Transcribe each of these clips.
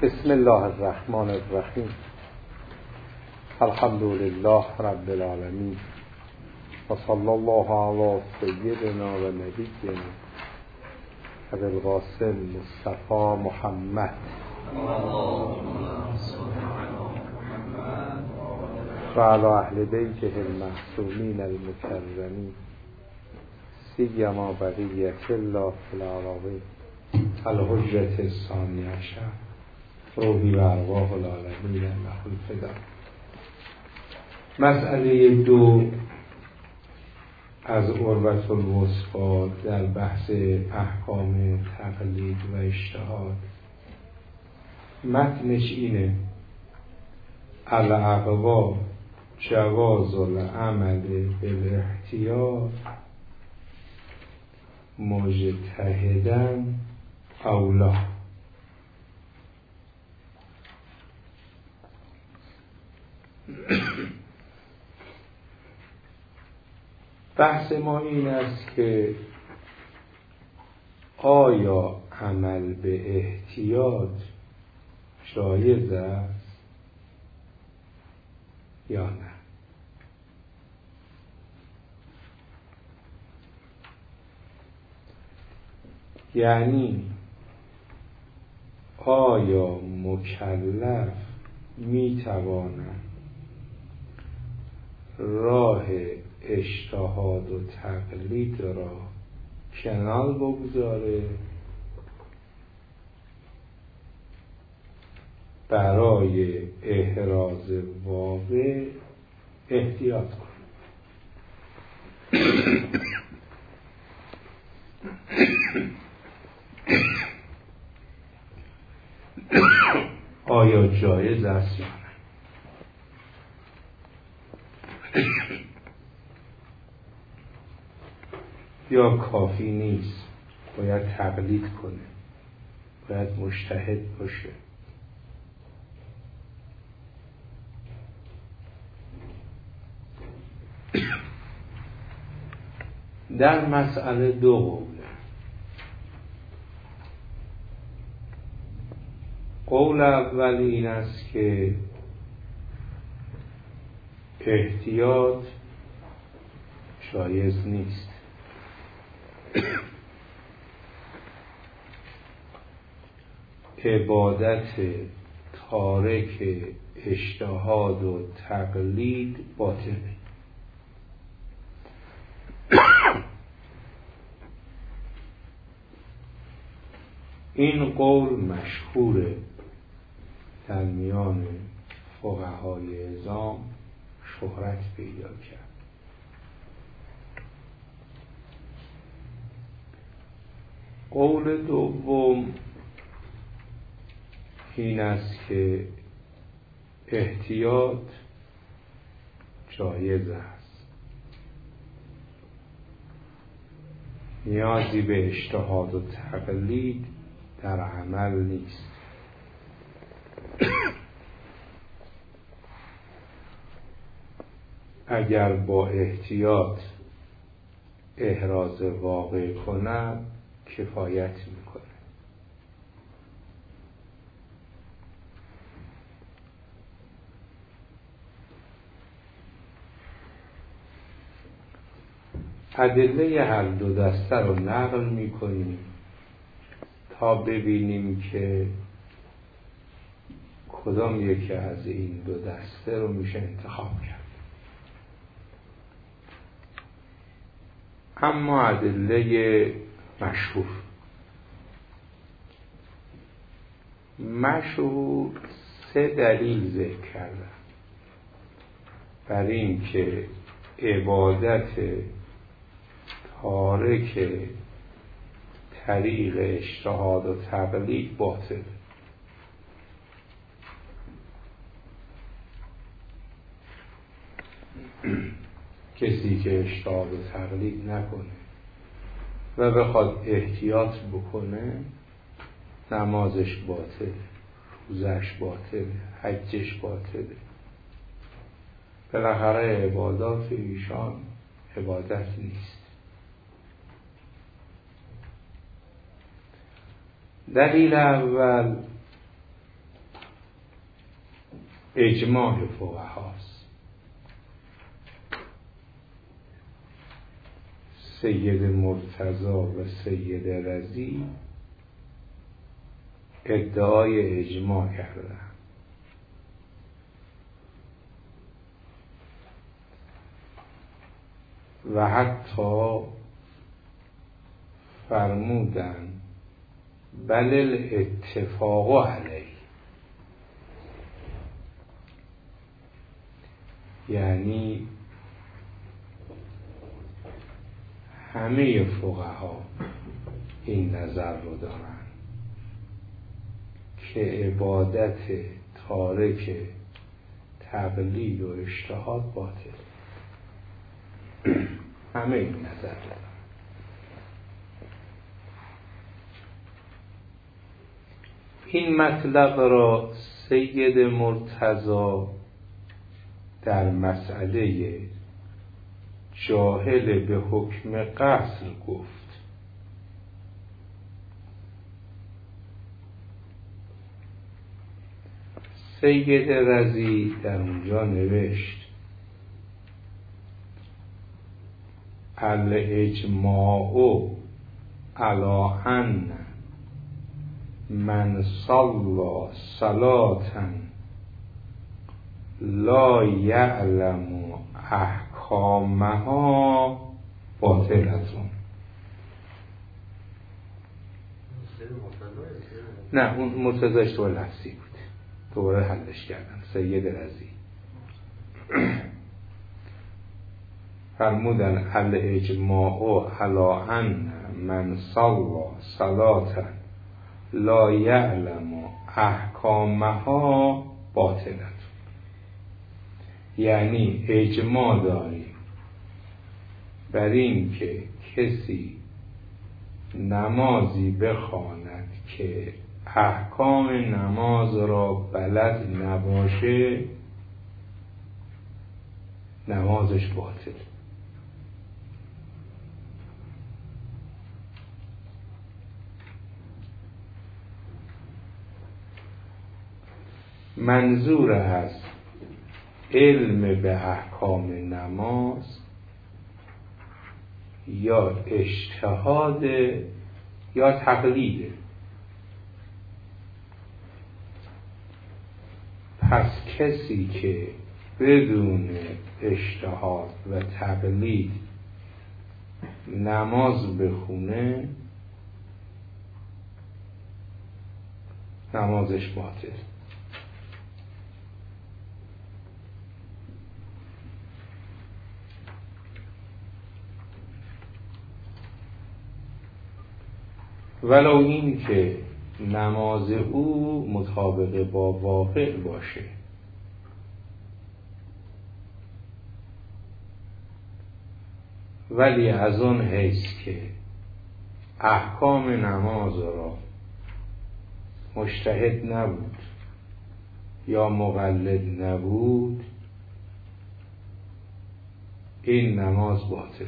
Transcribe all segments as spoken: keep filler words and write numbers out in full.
بسم الله الرحمن الرحیم. الحمد لله رب العالمین و صلی الله علی سیدنا و نبینا ابی القاسم مصطفی محمد و علی اهل بیته المعصومین المکرمین سیما بقیة الله فی الارضین الحجة الثانی عشر روحی و ارواح العالمین له الفدا. مسئله دو از عروة الوثقی در بحث احکام تقلید و اجتهاد، متنش اینه: الاقوا جواز العمل بالاحتیاط مجتهدا اولا. بحث ما این است که آیا عمل به احتیاط جایز است یا نه. یعنی آیا مکلف میتواند راه اجتهاد و تقلید را کنار بگذاره برای احراز واقع احتیاط کنه؟ آیا جایز است یا نه؟ یا کافی نیست، باید تقلید کنه، باید مجتهد باشه؟ در مسئله دو قوله. قول اول این است که احتیاط جایز نیست. عبادت تارک اجتهاد و تقلید باطله. این قول مشهوره در میان فقهای عظام، شهرت پیدا کرد. قول دوم این است که احتیاط جایز است، نیازی به اجتهاد و تقلید در عمل نیست. اگر با احتیاط احراز واقع کند کفایت میکنه. ادله هر دو دسته رو نقل میکنیم تا ببینیم که کدام یکی از این دو دسته رو میشه انتخاب کرد. اما ادله مشهور مشهور سه دلیل ذکر کردن بر این که عبادت تارک طریق اجتهاد و تقلید باطل. کسی که اجتهاد و تقلید نکنه و بخواد احتیاط بکنه، نمازش باطل، روزش باطل، حجش باطل. بالاخره عبادات ایشان عبادت نیست. دلیل اول اجماع فقهاست. سید مرتضی و سید رضی ادعای اجماع کردن و حتی فرمودن بل الاتفاق علیه، یعنی همه فقها این نظر رو دارن که عبادت تارک تقلید و اجتهاد باطل. همه این نظر دارن. این مطلب را سید مرتضی در مسئله جاهل به حکم قصر گفت. سید رضی در اونجا نوشت الاجماع علی ان من صلی صلاة لا یعلم احکامها باطلتون. نه، اون مرتضیش تو لفظی بود، دوباره حلش کردن. سید رضی فرمودن الاجماع علی ان من صلی صلاة لا یعلم احکامها باطلتون، یعنی اجماع داریم بر این که کسی نمازی بخواند که احکام نماز را بلد نباشه نمازش باطل. منظور از علم به احکام نماز یا اجتهاد یا تقلید. پس کسی که بدون اجتهاد و تقلید نماز بخونه نمازش باطل. ولو این که نماز او مطابق با واقع باشه. ولی از اون حیث که احکام نماز را مجتهد نبود یا مقلد نبود این نماز باطل.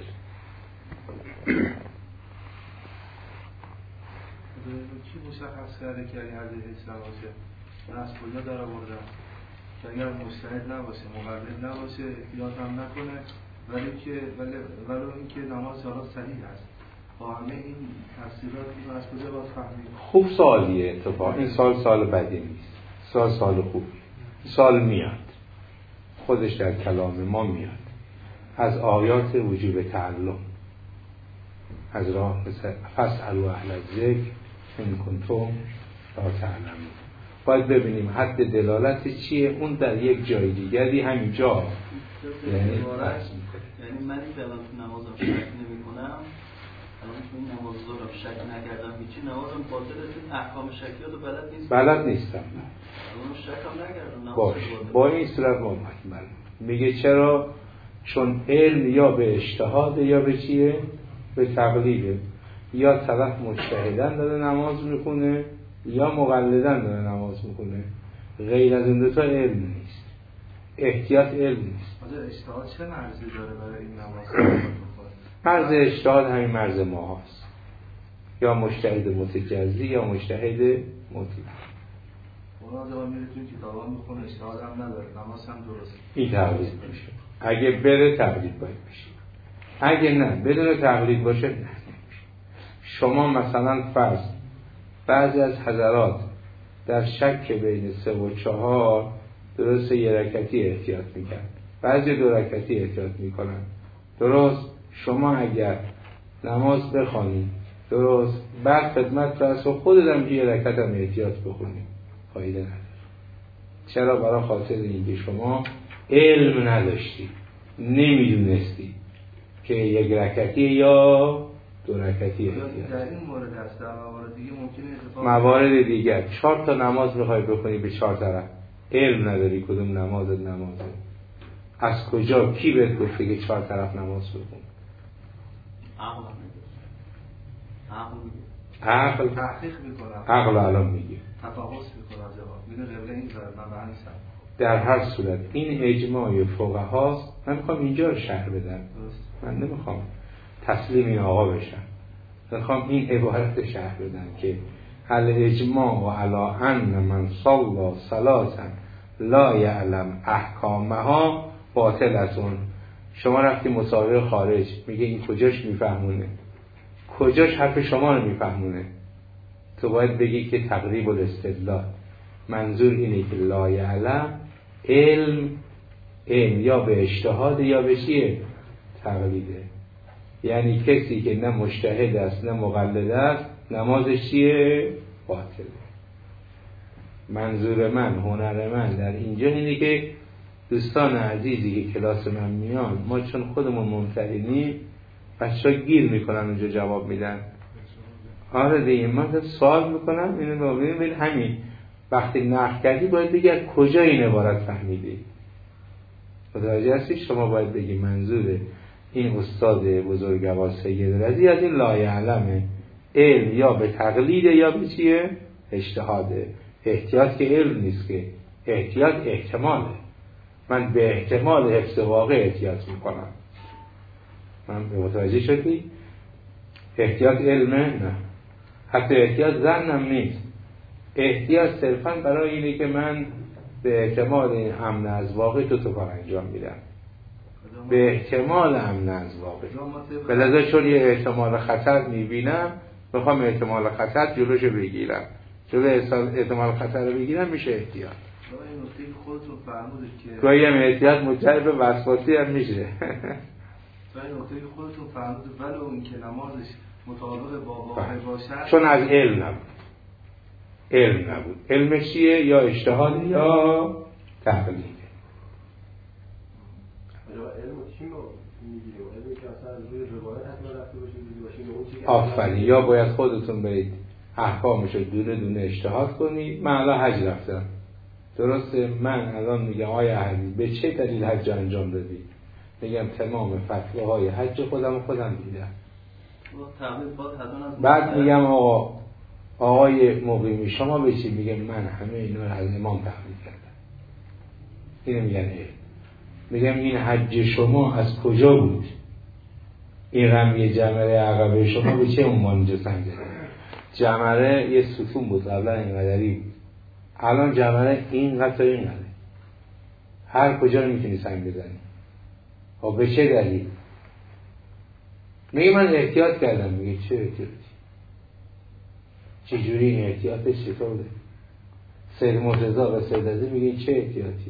کی مشخص کرده که این حدیث اسلام باشه؟ من از کجا در آوردم که اگر مجتهد نباشه مقلد نباشه احتیاط هم نکنه ولی که ولی ولو اینکه نماز حالا صحیح است با همه این تفسیرات اینو از کجا باز فهمید؟ خوب سوالیه. اتفاق این سال سال بدی نیست، سال سال خوبی. سال میاد خودش در کلام ما میاد از آیات وجوب تعلم، از راه فاسألوا اهل الذکر ان کنتم لا تعلمون. باید ببینیم حد دلالت چیه. اون در یک جای دیگری همینجا یعنی بحث میکنه. یعنی من این الان تو نمازم شک نمی کنم، الان تو این نماز ظهرم شک نکردم هیچی، نمازم باطله چون احکام شکیات رو بلد نیست. بلد نیستم. الان شکم نکردم. باش با این صورت ما مطمئن میگه چرا؟ چون علم یا به اجتهاد یا به چیه؟ به تقلیده. یا طرف مجتهدن داره نماز میخونه یا مقلدن داره نماز میخونه. غیر از این دوتا علم نیست، احتیاط علم نیست. حالا اجتهاد چه مرزی داره برای این نماز؟ مرز اجتهاد همین مرز ما هست، یا مجتهد متجزی یا مجتهد مطلق. اونا زمان میره توی کتابا میخونه اجتهاد هم نداره نماز هم درست این تقلید میشه. اگه بره تقلید باید بشه، اگه نه بدون تقلید باشه نه. شما مثلا فرض بعضی از حضرات در شک بین سه و چهار درست یه رکعتی احتیاط میکرد، بعضی دو رکعتی احتیاط میکنن. درست شما اگر نماز بخوانید درست بعد خدمت رسول خودت یه رکعت هم احتیاط بخونید فایده نداره. چرا؟ برای خاطر اینکه شما علم نداشتی، نمیدونستی که یک رکعتی یا دو رکعتی احتیاط. در این مورد هست، در موارد دیگه ممکنه اتفاق موارد دیگر چهار تا نماز میخوای بخونی به چهار طرف، علم نداری کدوم نماز نمازه، از کجا کی بهت گفته که چهار طرف نماز بخون؟ عقل میگه، عقل میگه، عقل تحقیق میکنه، عقل الان میگه تفحص میکنه، جواب میده قبله این زرد من به هنسم. در هر صورت این اجماع فقهاست. من میخوام اینجا رو شرح بدم، من نمیخوام تسلیم این آقا بشم، میخوام این عبارت شرح بدم که هل اجماع و علا ان من صلا صلاتا لا یعلم احکامها باطلتون. شما رفتی مسابقه خارج، میگه این کجاش میفهمونه، کجاش حرف شما رو میفهمونه؟ تو باید بگی که تقریب الاستدلال منظور اینه که لا یعلم علم، علم یا به اجتهاد یا به چیه؟ تقلیده. یعنی کسی که نه مجتهد است نه مقلد است نمازش چیه؟ باطله. منظور من، هنر من در اینجا اینه که دوستان عزیزی که کلاس من میان، ما چون خودمون ممتحنیم بچه ها گیر میکنن اونجا جواب میدن. آره دیگه من سوال میکنم اینو ببینید همین وقتی نقل کردی باید بگی از کجا این عبارت فهمیدی. متوجه هستی؟ شما باید بگی منظور این استاد بزرگوار سید رضی از این لا یعلمه علم یا به تقلید یا به چیه؟ اجتهاده. احتیاط که علم نیست، که احتیاط احتماله. من به احتمال حفظ واقع احتیاط میکنم. من متوجه شدی؟ احتیاط علمه؟ نه، حتی احتیاط ظنم نیست. احتیاط صرفاً برای اینه که من به احتمال امن از واقع تو تو کار انجام میدم، به احتمال امن از واقع. بلذا چون یه احتمال خطر میبینم میخوام احتمال خطر جلوشو بگیرم، جلو احتمال خطر رو بگیرم میشه احتیاط. این نکته که خودتون فرمودید که گاهی هم احتیاط مجرد به وسواسی هم میشه. این نکته که خودتون فرمودید ولو اون که نمازش مطابق با واقع باشه چون از علم نبود. علم نبود. علم چیه؟ یا اجتهاد یا تقلیده. علم چی رو میگیره؟ علمی که اصلا از روی روایت حتما رفته باشه دیدی باشه اون چیزی که آفرین. یا باید خودتون برید احکامشو دونه دونه اجتهاد کنید. من الان حج رفتم، درسته؟ من الان میگم آیا حجی به چه دلیل حج انجام دادی؟ میگم تمام فتواهای حج خودم خودم دیدم. بعد میگم آقا آقای مقیمی شما به چی؟ میگم من همه اینا رو از امام تقلید کردم. اینو میگن علم. میگم این حج شما از کجا بود؟ این رمی جمره عقبه شما به چه عنوان اینجا سنگ زده؟ جمره یه ستون بود قبلا اینقدری بود، الان جمره اینقدر تا اینقدر، هر کجا رو میتونی سنگ بزنی. خب به چه دلیل؟ میگه من احتیاط کردم. میگه چه احتیاطی؟ چجوری این احتیاطش چطوره؟ سید مرتضی و سید عزیز میگه چه احتیاطیه؟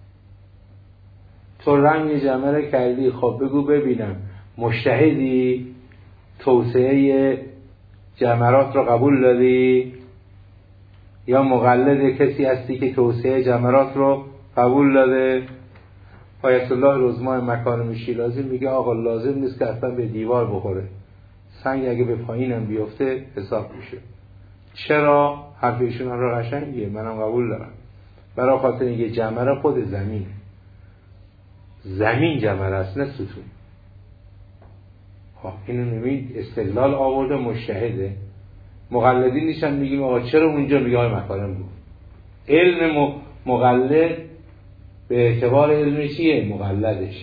تو رنگ جمره کردی، خب بگو ببینم مجتهدی توسعه جمرات رو قبول دادی یا مقلد کسی هستی که توسعه جمرات رو قبول داده؟ آیت الله رزمای مکارم شیرازی میگه آقا لازم نیست که اصلا به دیوار بخوره، سنگ اگه به پایینم بیفته حساب میشه. چرا؟ حرف ایشون رو قشنگیه، منم قبول دارم. برای خاطر اینکه جمره خود زمینه، زمین جمره است نه ستون. خب اینو نمید استدلال آورده مجتهده. مقلدین نیشن میگیم آقا چرا اونجا؟ میگه آقای مکارم بود. علم مقلد به اعتبار علم چیه؟ مقلدشه.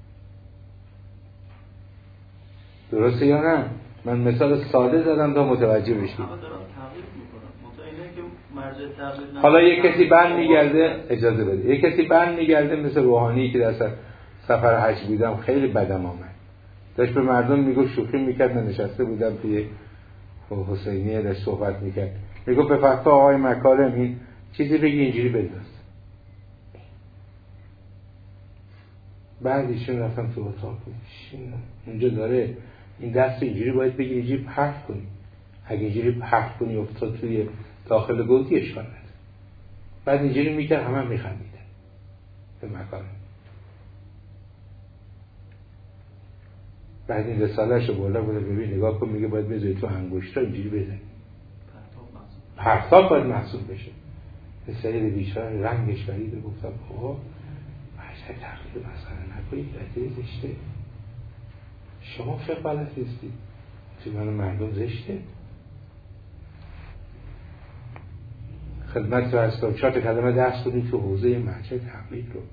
درسته یا نه؟ من مثال ساده زدم تا متوجه بشید. همه دارم تغییر میکنم. منطقه اینه که مرجع تقلید. حالا یک کسی برمیگرده، اجازه بده، یک کسی برمیگرده مثل روحانی که در سفر حج بودم خیلی بدم آمد، داشت به مردم میگفت، شوخی میکرد، من نشسته بودم توی حسینیه داشت صحبت میکرد، میگفت به فتوا آقای مکارم این چیزی بگی اینجوری بنداز. بعد ایشون رفتم تو اتاق، اونجا داره این دست اینجوری باید بگی اینجوری پرت کنی، اگه اینجوری پرت کنی افتاد توی داخل گودی اشکال نداره. بعد اینجوری میکرد، همه هم میخندیدن به مکارم. بعد این رساله‌شو بالا بوده ببین نگاه کن، میگه باید بذاری تو انگشتا اینجوری بزنی، پرتاب باید محسوب بشه. سید بیچاره رنگش پریده، گفتم خب بچه تقلید مثلا نکنید، رده زشته، شما فقه بلد نیستید، چه من مردم زشته. خدمت رو از کنم چهار تا کلمه درس کنید تو حوزه مرجع تقلید رو.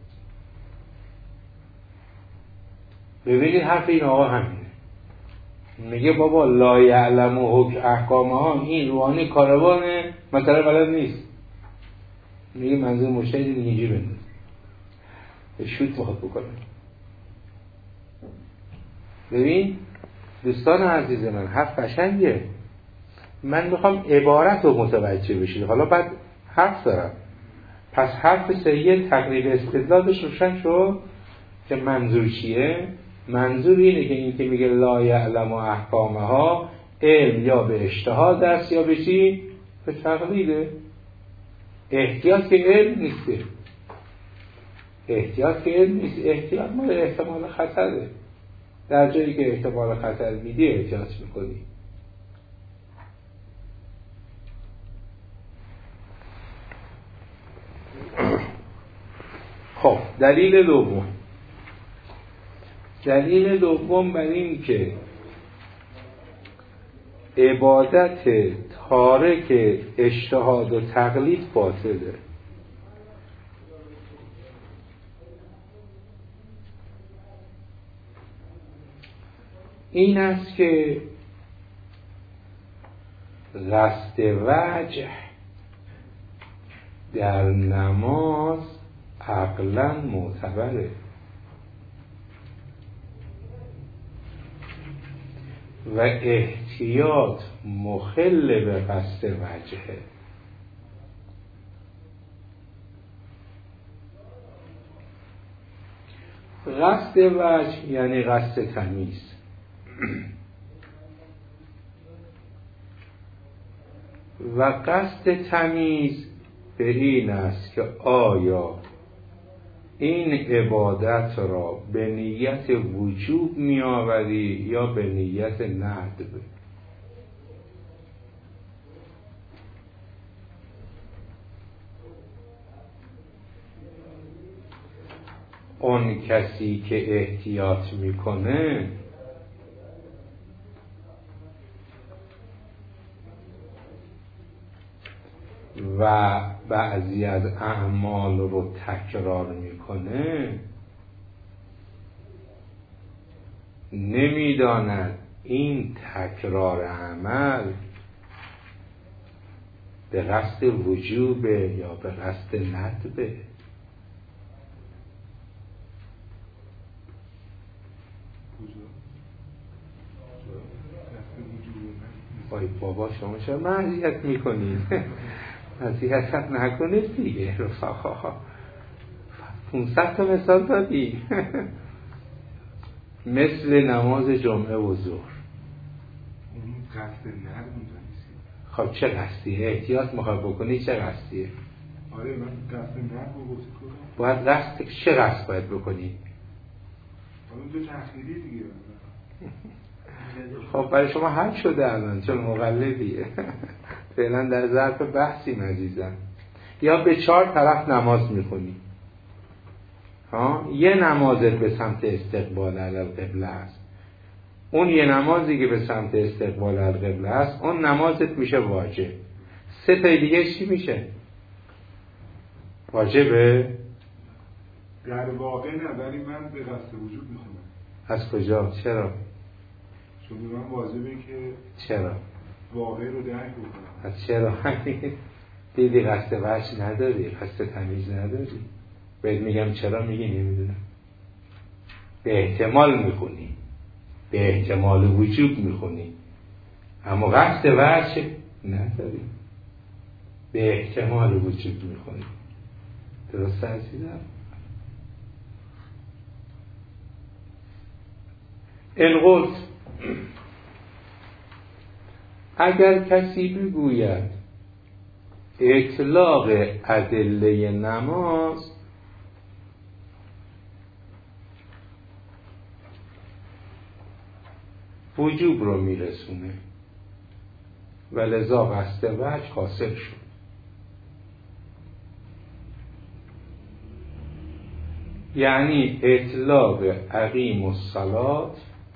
ببینید حرف این آقا همینه، میگه بابا لا یعلم و حکم احکامه ها، این روحانی کاروانه مثلا بلد نیست، میگه منظور مجتهد اینجوری بنداز، شوت میخواد بکنه. ببین دوستان عزیز من، حرف قشنگه، من میخوام عبارت رو متوجه بشید. حالا بعد حرف دارم، پس حرف سید تقریب استدلالش روشن شد که منظور چیه. منظور اینه که این که میگه لا یعلم و احکامه ها، علم یا به اجتهاد است یا به چی؟ به تقلیده. احتیاط که علم نیسته، احتیاط که علم نیست، احتیاط مال احتمال خطره. در جایی که احتمال خطر میدی احتیاط میکنی. خب دلیل دوم، دلیل دوم بر این که عبادت تارک اجتهاد و تقلید باطله. این است که قصد وجه در نماز عقلاً معتبره و احتیاط مخل به قصد وجهه. قصد وجه یعنی قصد تمیز. و قصد تمیز به این است که آیا این عبادت را به نیت وجوب می آوری یا به نیت ندب. اون کسی که احتیاط میکنه و بعضی از اعمال رو تکرار میکنه نمیداند این تکرار عمل به قصد وجوبه یا به قصد ندبه. وای بابا شما چرا معذیت میکنید؟ معذیت هم نکنید دیگه رفقا. پونصد تا مثال دادی. مثل نماز جمعه و ظهر. اون قصد ندب می‌دونیسی. خب چه قصدیه؟ احتیاط میخوای بکنی چه قصدیه؟ آره من قصد ندب رو گفت کنم. باید قصد چه قصد باید بکنی؟ حالا دو تأخیری دیگه. خب برای شما حل شده الان چون مقلدیه. فعلا در ظرف بحثی عزیزم. یا به چهار طرف نماز میخونی ها، یه نمازت به سمت استقبال القبله است، اون یه نمازی که به سمت استقبال القبله است اون نمازت میشه واجب. سه تا دیگه چی میشه؟ واجبه؟ در واقع نه، ولی من به قصد وجود میخونم. از کجا؟ چرا؟ چون من واجبه که چرا؟ واقع رو درک بکنم. از چرا؟ دیدی قصد وجه نداری، قصد تمیز نداری. بهت میگم چرا، میگی نمیدونم. به احتمال میخونی، به احتمال وجوب میخونی، اما قصد وجه نداری، به احتمال وجود میخونی. درست عزیزم؟ این قلت اگر کسی بگوید اطلاق ادله نماز وجوب رو میرسونه و لذا قصد وجه حاصل شد، یعنی اطلاق اقیم الصلاة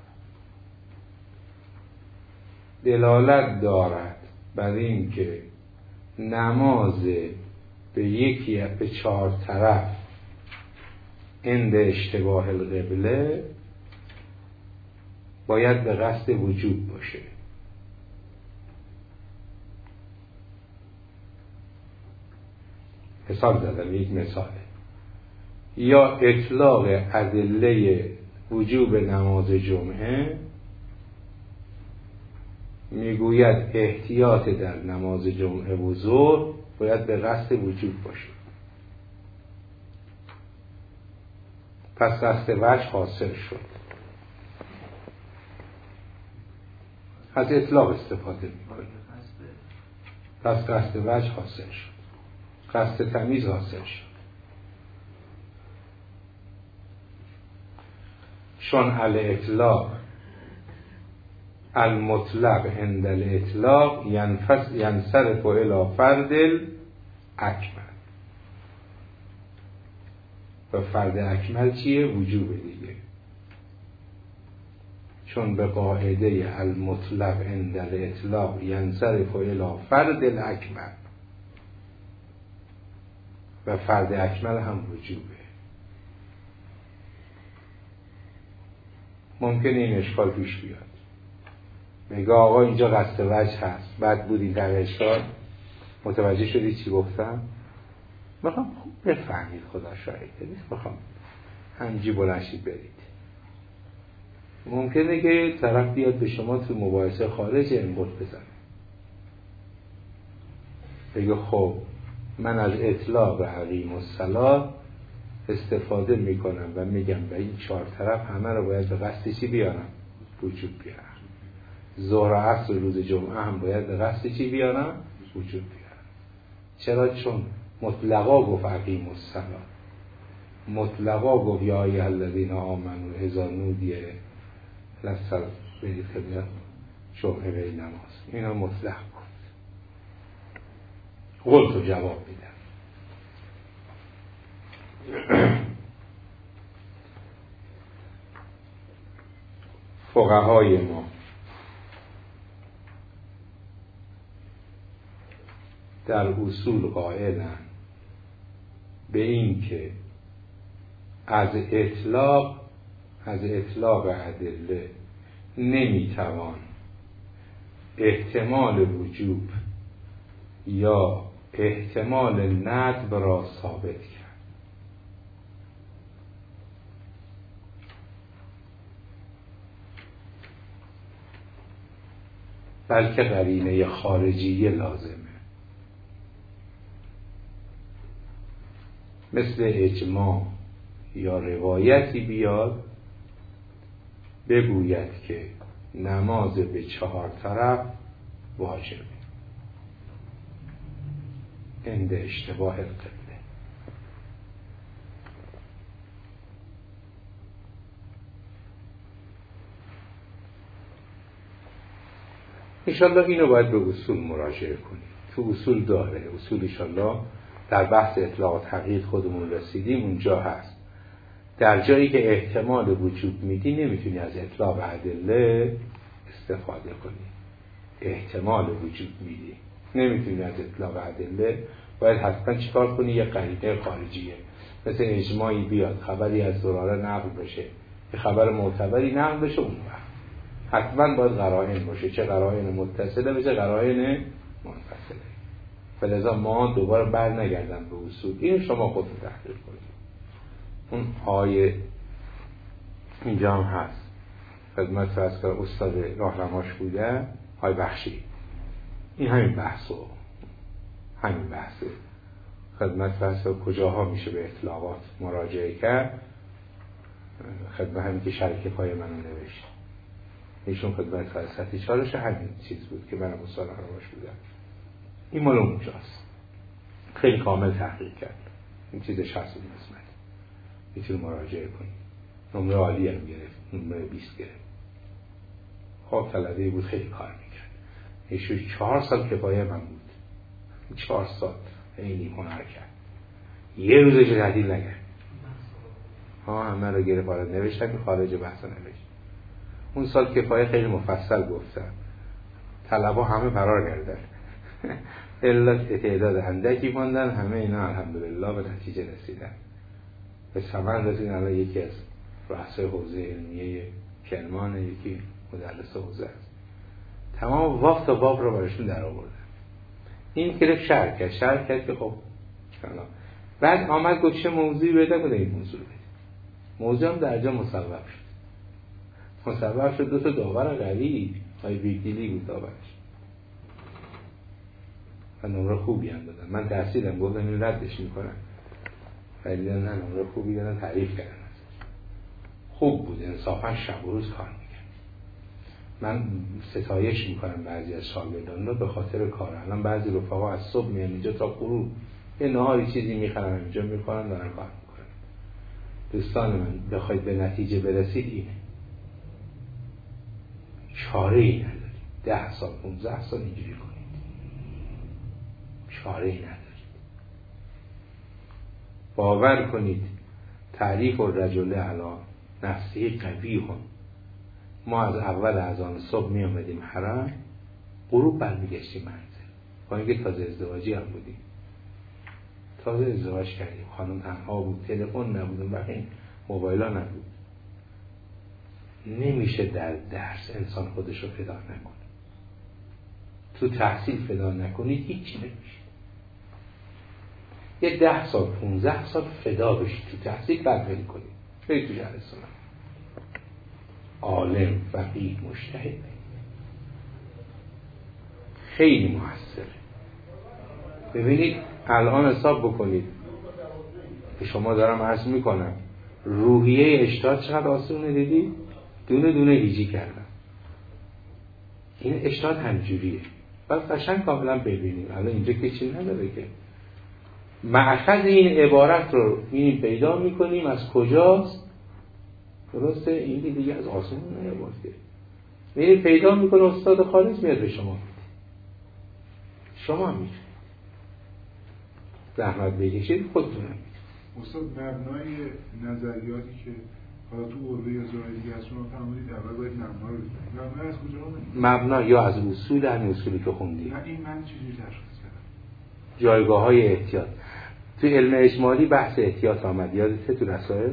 دلالت دارد بر این که نماز به یکی به چهار طرف عند اشتباه القبله باید به قصد وجوب باشه. مثال زدم، یک مثاله. یا اطلاق ادله وجوب نماز جمعه میگوید احتیاط در نماز جمعه و ظهر باید به قصد وجوب باشه، پس قصد وجه حاصل شد. از اطلاق استفاده میکنه، پس قصد وجه حاصل شد، قصد تمیز حاصل شد. چون الاطلاق المطلق عند الاطلاق ینفس ینصرف الی فرد اکمل. و فرد اکمل چیه؟ وجوب دیگه. چون به قاعده المطلق عند الاطلاق ینصرف الی فرد الاکمل و فرد اکمل هم وجوبه. ممکنه این اشکال پیش بیاد، میگه آقا اینجا قصد وجه هست، بعد بودی در اشکال متوجه شدی چی گفتم؟ میخوام خوب بفهمید، خدا شاهده نیست میخوام همجی بلنشید برید. ممکنه که طرف بیاد به شما تو مباحثه خارج انقلت بزنه، بگه خب من از اطلاق اقیم الصلاة استفاده میکنم و میگم به این چهار طرف همه رو باید به قصد چی بیارم؟ وجوب بیارم. ظهر و عصر روز جمعه هم باید به قصد چی بیارم؟ وجوب بیارم. چرا؟ چون مطلقا گفت اقیم الصلاة، مطلقا گفت یا ایها الذین آمنوا اذا نودی للصلاة برید خدمت جمعه به نماز. اینا مطلق گفت. قلت و جواب میدم. فقهای ما در اصول قائلن به این که از اطلاق از اطلاق ادله نمیتوان احتمال وجوب یا احتمال ندب را ثابت کرد، بلکه قرینه خارجیه لازمه، مثل اجماع یا روایتی بیاد بگوید که نماز به چهار طرف واجبه عند اشتباه القبله. انشالله اینو باید به اصول مراجعه کنیم. تو اصول داره، اصول انشالله در بحث اطلاق و تقیید خودمون رسیدیم، اونجا هست. در جایی که احتمال وجود میدی نمیتونی از اطلاق ادله استفاده کنی. احتمال وجود میدی نمیتونی از اطلاق ادله، باید حتما چیکار کنی؟ یه قرینه خارجیه، مثل اجماعی بیاد خبری از زراره نقل بشه، یه خبر معتبری نقل بشه، اون وقت حتما باید قرائن باشه، چه قرائن متصله بشه قرائن منفصله. فلذا ما دوباره بر نگردم به اصول. اینو شما خودتون تحقیق کنید. اون آیه اینجا هم هست، خدمت فرض که استاد راهنماش بوده های بخشی، این همین بحثو همین بحثه. خدمت فرض که کجاها میشه به اطلاقات مراجعه کرد، خدمت همین که شرک پای منو نوشت ایشون خدمت فرض چارش همین چیز بود که منم استاد راهنماش بودم. این مال اونجاست، خیلی کامل تحقیق کرد. این چیزش هست اون قسمت، میتونی مراجعه کنی. نمره عالی هم گرفت، نمره بیست گرفت. خب طلبه بود، خیلی کار میکرد. ایشون چهار سال کفایه من بود، چهار سال خیلی هنر کرد، یه روزش تعطیل نکرد. ها همه رو گرفت، آره نوشتن که خارج بحث نوشت. اون سال کفایه خیلی مفصل گفتم، طلبه همه فرار کردن الا تعداد اندکی ماندن، همه اینا الحمدلله به نتیجه رسیدن، به ثمر رسیدن. الان یکی از رؤسای حوزه علمیه کرمان، یکی مدرس حوزه است. تمام وقت و باب رو براشون در آوردن. این گرفت شرح کرد، شرح کرد که خب بعد آمد گفت چه موضوعی بده بده این موضوع بده. موضوع هم در جا مصوب شد. مصوب شد دو تا داور قوی، های بیگیلی بود داورش و نمره خوبی هم دادن. من تحصیلم گفتم این ردش میکنم، ولی نه نمره خوبی دادن، تعریف کردن ازش. خوب بود، انصافا شب و روز کار میکرد. من ستایش میکنم بعضی از شاگردان رو به خاطر کار. الان بعضی رفقا از صبح میان اینجا تا غروب یه نهاری چیزی میخرن اینجا میکنن، دارن کار میکنن. دوستان من بخواید به نتیجه برسید اینه، چاره ای ندارید. ده سال پونزده سال اینجوری کنید، چاره ای ندارید. باور کنید تعریف الرجل علی نفسه قوی هم. ما از اول اذان صبح می آمدیم حرم، غروب برمیگشتیم منزل، با اینکه تازه ازدواجی هم بودیم، تازه ازدواج کردیم، خانم تنها بود، تلفن نبود، اون وقت این موبایلا نبود. نمیشه در درس انسان خودش رو فدا نکنه. تو تحصیل فدا نکنید هیچی نمیشه. یه ده سال پونزده سال فدا بشید تو تحصیل، بعد بری کنید بری تو جلسه عالم، فقیه، مجتهد، خیلی موثره. ببینید الان حساب بکنید که شما دارم عرض میکنم روحیه اجتهاد چقدر آسونه، دیدی؟ دونه دونه هیجی کردم. این اجتهاد همجوریه، بس قشنگ کاملا ببینیم. الان اینجا که چی نداره که مأخذ این عبارت رو این پیدا میکنیم از کجاست. درسته؟ این دیگه از آسمون نیاورده، میری پیدا میکنه استاد خالص میاد به شما، شما میشه زحمت بکشید خودتون میشه. استاد مبنای نظریاتی که حالا تو قربه یا زاهدی از شما فرمودید اول باید مبنا رو بزنید، مبنا از کجا آمدید؟ مبنا یا از اصول، همین اصولی که خوندید. نه این من چجوری تشخیص بدم؟ جایگاه های احتیاط تو علم اجمالی بحث احتیاط آمد، یادته تو رسائل؟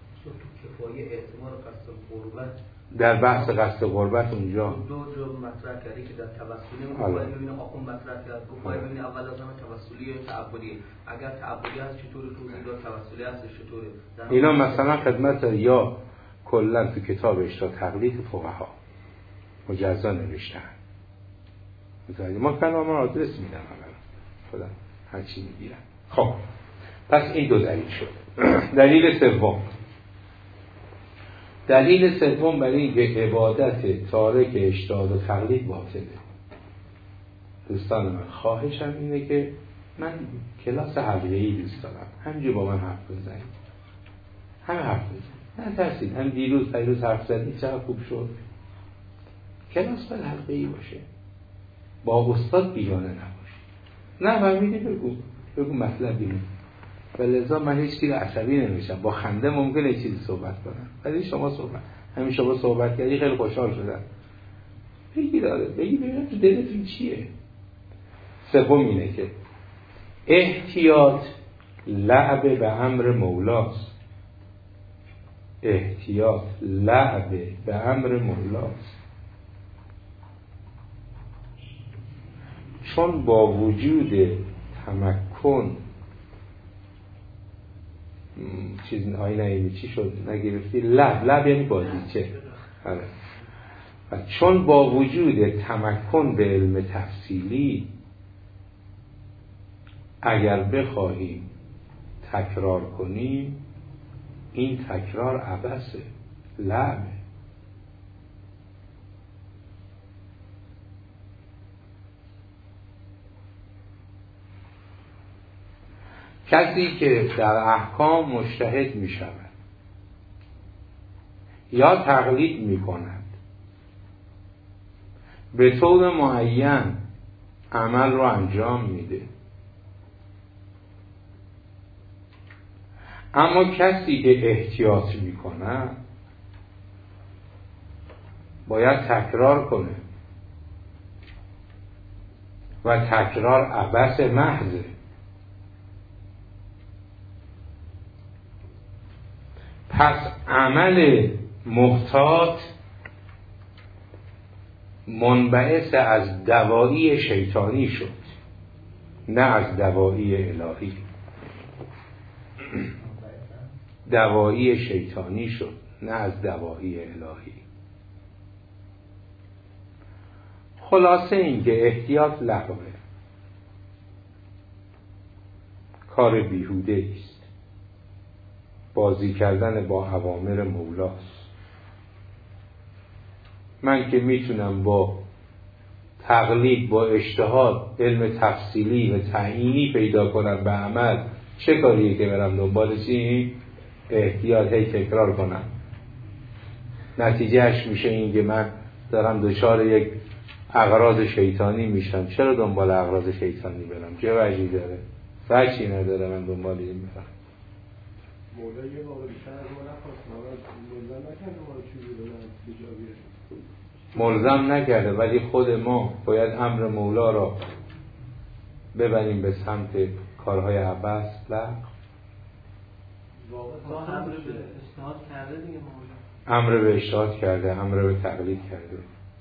در بحث قصد قربت اونجا دو جو مطرح کردی که در توسلی اون باید ببینه آخون مطرح کرد، گفت باید ببینه اول از همه توسلی تعبدی، اگر تعبدی هست چطوره، روزگار توسلی هست چطوره. اینا مثلا خدمت یا کلا تو کتاب اشتاد تقلید فقها مجزا نوشتن. ما کلام آدرس میدم اولا خدا هر چی میگیرن. خب پس این دو دلیل شد. دلیل سوم، دلیل سوم برای اینکه عبادت تارک اجتهاد و تقلید باطله. دوستان من خواهشم اینه که من کلاس حلقه‌ای دوست دارم، همینجور با من حرف بزنید، همه حرف بزنید، نترسید. هم دیروز پیروز حرف زدید چقدر خوب شد. کلاس باید حلقه‌ای باشه، با استاد بیگانه نباشه. نه فهمیدی بگو بگو مطلب اینه. ولذا من هیچ کی رو عصبی نمیشم، با خنده ممکنه چیزی صحبت کنم، ولی شما صحبت همین شما صحبت کردی خیلی خوشحال شدم. بگی داره بگی ببینم تو دلتون چیه. سوم اینه که احتیاط لعب به امر مولاست. احتیاط لعب به امر مولاست. چون با وجود تمکن چیز آینه اینی چی شد نگرفتی لب لب یعنی بازیچه آره. و چون با وجود تمکن به علم تفصیلی اگر بخواهیم تکرار کنیم این تکرار عبثه لعبه. کسی که در احکام مجتهد می شود یا تقلید می کند به طور معین عمل رو انجام میده، اما کسی که احتیاط می کند باید تکرار کنه و تکرار عبث محضه. پس عمل محتاط منبعث از دوایی شیطانی شد نه از دوایی الهی. دوایی شیطانی شد نه از دوایی الهی. خلاصه این که احتیاط لغوه، کار بیهوده است، بازی کردن با اوامر مولاست. من که میتونم با تقلید با اجتهاد علم تفصیلی و تعیینی پیدا کنم به عمل، چه کاریه که برم دنبال چی؟ احتیاط هی تکرار کنم. نتیجهش میشه این که من دارم دچار یک اغراض شیطانی میشم. چرا دنبال اغراض شیطانی برم؟ چه وجهی داره؟ وجهی نداره من دنبال این برم. مولا یه واقع بیشتر از ما نخواست، ملزم نکرده ما رو چیزی رو بجا بیاریم، ملزم نکرده، ولی خود ما باید امر مولا را ببریم به سمت کارهای عبث. لغو امر به اجتهاد کرده دیگه مولا، امر به اجتهاد کرده، امر به تقلید کرده،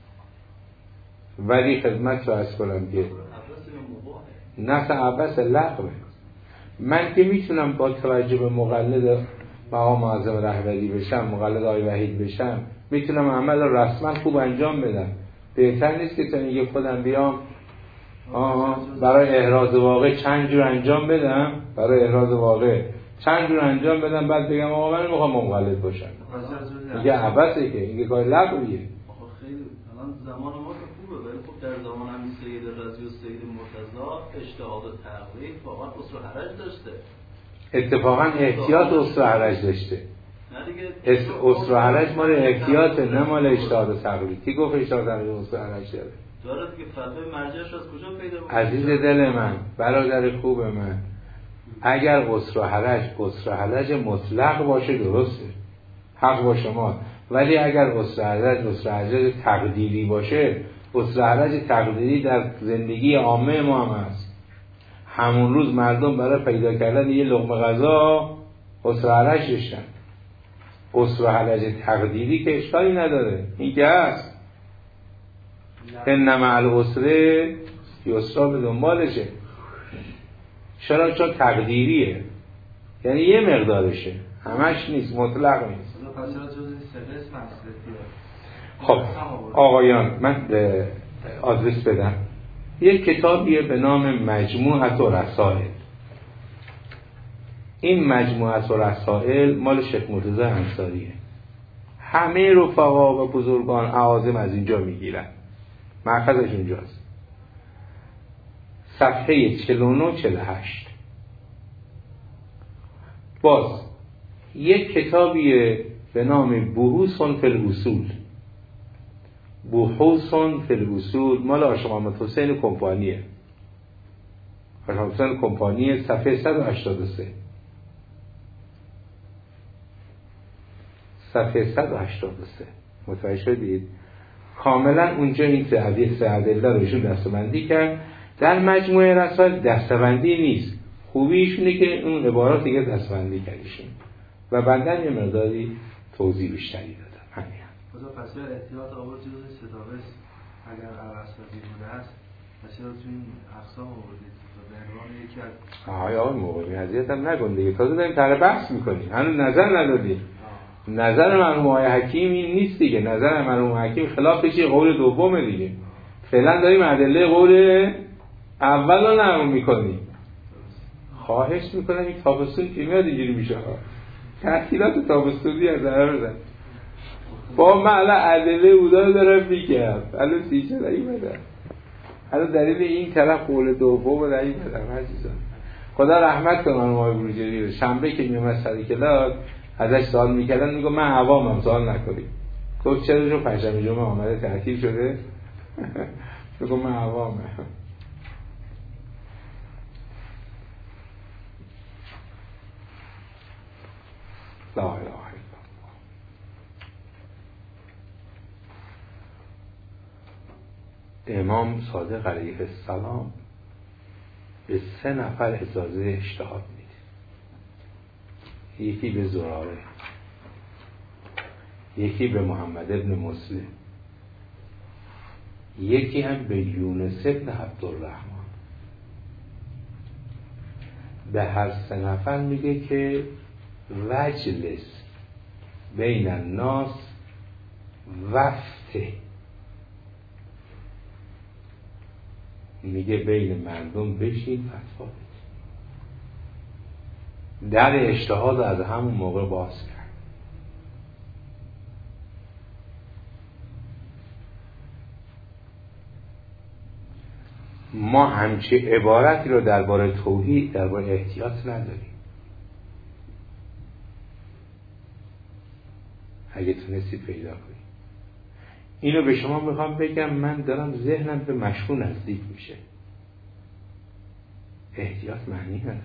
ولی خدمت رو از کنم که نفع عبث لغوه. من که میتونم با توجه به مقلد مقام معظم رهبری بشم، مقلد آقای وحید بشم، میتونم عمل رو رسما خوب انجام بدم. بهتر نیست که تا اینکه خودم بیام آه برای احراز واقع چند جور انجام بدم، برای احراز واقع چند جور انجام بدم، بعد بگم آقا من میخوام مقلد باشم. میگه عبثه، که اینکه کار لغویه. خیلی الان زمان ما که خوبه، ولی خب در زمان همین سید رضی و سید مرتضی اجتهاد و تقلید واقعا اسر و حرج داشته. اتفاقا احتیاط اسر و حرج داشته. اسر و حرج مال احتیاط نه مال اجتهاد و تقلید. کی گفت اجتهاد و تقلید اسر و حرج داره؟ داره دیگه. فتوای مرجعش از کجا پیدا می‌کنه؟ عزیز دل من، برادر خوب من، اگر اسر و حرج اسر و حرج مطلق باشه درسته، حق با شما، ولی اگر اسر و حرج اسر و حرج تقدیری باشه، اسر و حرج تقدیری در زندگی عامه ما هم هست. همون روز مردم برای پیدا کردن یه لقمه غذا اسر و حرج داشتن. اسر و حرج تقدیری که اشکالی نداره، این که هست ان مع العسر یسرا به دنبالشه. چرا؟ چون تقدیریه، یعنی یه مقدارشه، همش نیست، مطلق نیست. خب آقایان، من آدرس بدم. یک کتابیه به نام مجموعه رسائل. این مجموعه رسائل مال شیخ مرتضی انصاریه. همه رفقا و بزرگان اعاظم از اینجا میگیرن، مرکزش اونجاست. صفحه چهل و نه چهل و هشت. باز یک کتابیه به نام بحوث فی الاصول. بحوث فی الاصول مال عاشق محمد حسین کمپانیه. عاشق حسین کمپانیه، صفحه صد و هشتاد و سه. صفحه صد و هشتاد و سه. متوجه شدید؟ کاملا اونجا این سه سه ادله رو ایشون دسته‌بندی کرد. در مجموعه رسائل دسته‌بندی نیست، خوبیش اینه که اون عبارات دیگه دسته‌بندی کردیشون و بعدن یه مقداری توضیح بیشتری دادم. همین. خدا پس احتیاط آورد جزء ستابه اگر عوض بوده است مثلا تو این اقسام آوردید به عنوان یکی از آهای آقای موقعی اذیت هم نکن دیگه، تازه داریم طرح بحث میکنیم، هنوز نظر ندادیم. نظر مرحوم آقای حکیم این نیست دیگه، نظر مرحوم حکیم خلافش قول دومه دیگه. فعلا داریم ادله قول اول رو نقل میکنیم. خواهش میکنم این تابستون که میاد اینجوری میشه ها، تحصیلات تابستونی از هر بزن با معلا ادله اودا دارم میگم، الان سی چه داری بدن، الان دلیل این طرف قول دوم رو داری بدن عزیزان. خدا رحمت کنه مرحوم آقای بروجردی رو، شنبه که میومد سر کلاس ازش سوال میکردن میگم من عوامم سوال نکنید. گفت چرا؟ چون پنجشنبه جمعه آمده تعطیل شده. میگم من عوامم. لا اله الا الله. امام صادق علیه السلام به سه نفر اجازه اجتهاد میده، یکی به زراره، یکی به محمد ابن مسلم، یکی هم به یونس ابن عبدالرحمن. به هر سه نفر میگه که وجلس بین الناس وفته، میگه بین مردم بشین فتوا بده. در اجتهاد از همون موقع باز کرد. ما همچه عبارتی رو درباره توحید، درباره احتیاط نداریم. اگه تونستی پیدا کنی. اینو به شما میخوام بگم، من دارم ذهنم به مشهور نزدیک میشه. احتیاط معنی نداره.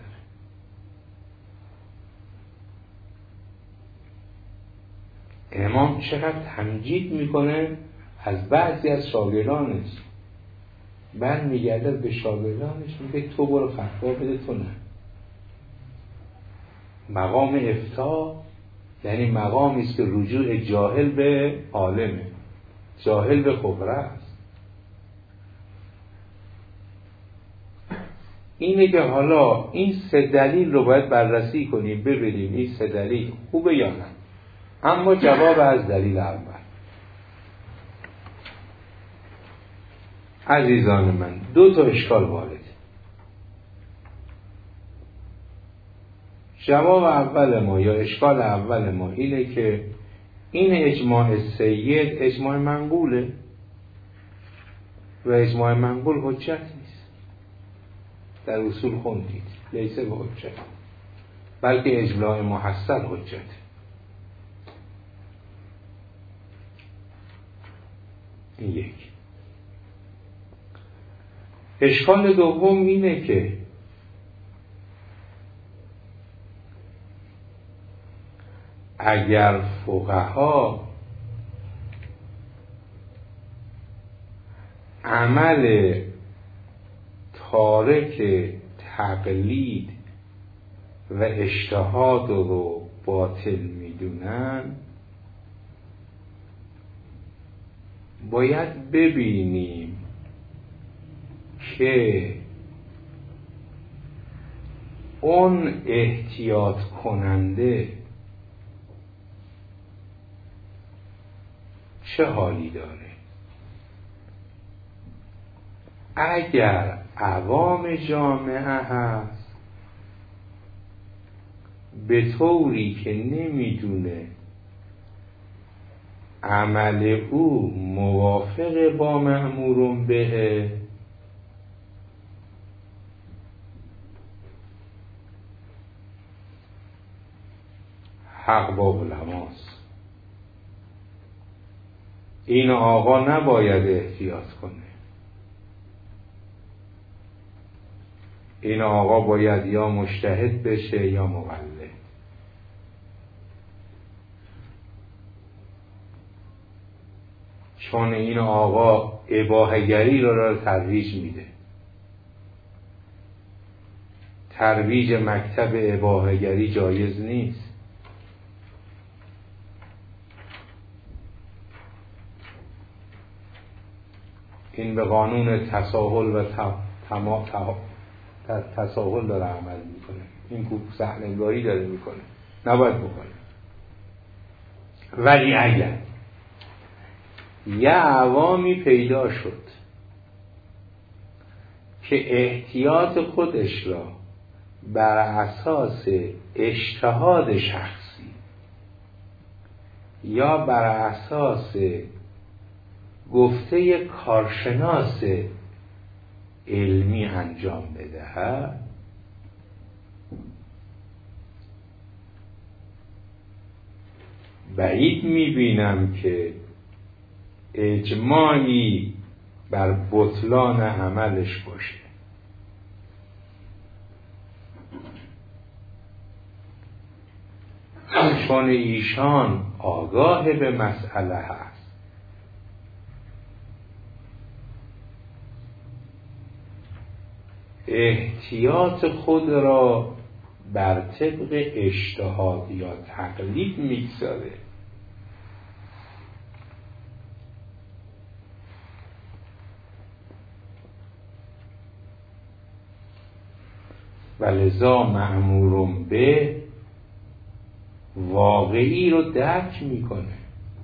امام چقدر تمجید میکنه از بعضی از شاگردانش، بعد میگرده به شاگردانش میگه تو برو فتوا بده، تو نه. مقام افتاء یعنی مقامی است که رجوع جاهل به عالمه، جاهل به خبره است. اینه که حالا این سه دلیل رو باید بررسی کنیم، ببینیم این سه دلیل خوبه یا نه. اما جواب از دلیل اول، عزیزان من، دو تا اشکال وارد. جواب اول ما یا اشکال اول ما اینه که این اجماع سید اجماع منقوله و اجماع منقول حجت نیست. در اصول خوندید لیسه به حجت، بلکه اجماع محصل حجت. این یک. اشکال دوم اینه که اگر فقها عمل تارک تقلید و اجتهاد رو باطل میدونن، باید ببینیم که اون احتیاط کننده چه حالی داره. اگر عوام جامعه هست به طوری که نمیدونه عمل او موافق با مأمورون به، حق با علماست. این آقا نباید احتیاط کنه، این آقا باید یا مجتهد بشه یا مقلد. چون این آقا اباحه‌گری رو را ترویج میده. ترویج مکتب اباحه‌گری جایز نیست. این به قانون تساهل و تما تساهل داره عمل میکنه، این کو صحنه‌نگاری داره میکنه، نباید بکنه. ولی اگر یه عوامی پیدا شد که احتیاط خودش را بر اساس اجتهاد شخصی یا بر اساس گفته کارشناس علمی انجام بدهد، بعید میبینم که اجماعی بر بطلان عملش باشه. چون ایشان آگاه به مسئله هست، احتیاط خود را بر طبق اجتهاد یا تقلید میگذاره. و لذا مأمور به واقعی رو درک میکنه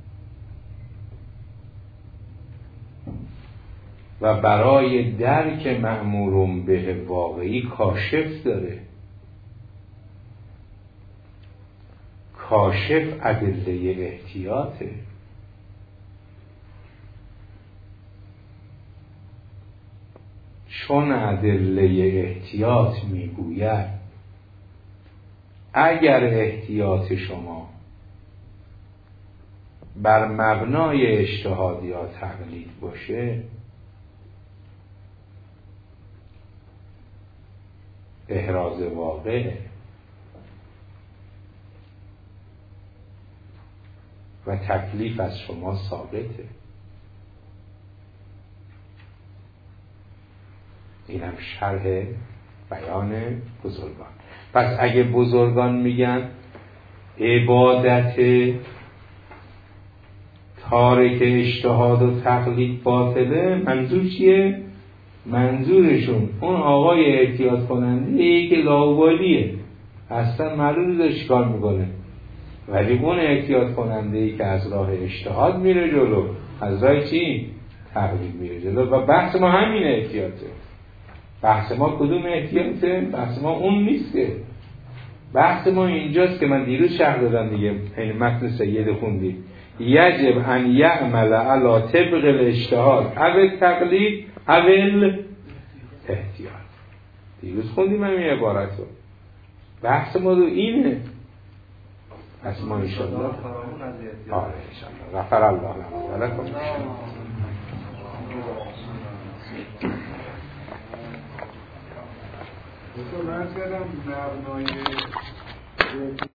و برای درک مأمور به واقعی کاشف داره. کاشف ادله احتیاطه. چون ادله احتیاط میگوید اگر احتیاط شما بر مبنای اجتهاد یا تقلید باشه، احراز واقع و تکلیف از شما ثابته. اینم شرح بیان بزرگان. پس اگه بزرگان میگن عبادت تارک اجتهاد و تقلید باطله، منظور چیه؟ منظورشون اون آقای احتیاط کننده ای که لاابالیه، اصلا معلوم داره چیکار میکنه، ولی اون احتیاط کننده ای که از راه اجتهاد میره جلو، از راه چی؟ تقلید میره جلو. و بحث ما همین احتیاطه. بحث ما کدوم احتیاطه؟ بحث ما اون نیسته. بحث ما اینجاست که من دیروز شرح دادم دیگه، این متن سید خوندی، یجب ان یعمل علی طبق الاجتهاد او تقلید او احتیاط. دیروز خوندیم همین عبارت رو. بحث ما رو اینه. پس ما انشاءالله آره انشاءالله غفر الله لنا و لکم. من کردم مبنای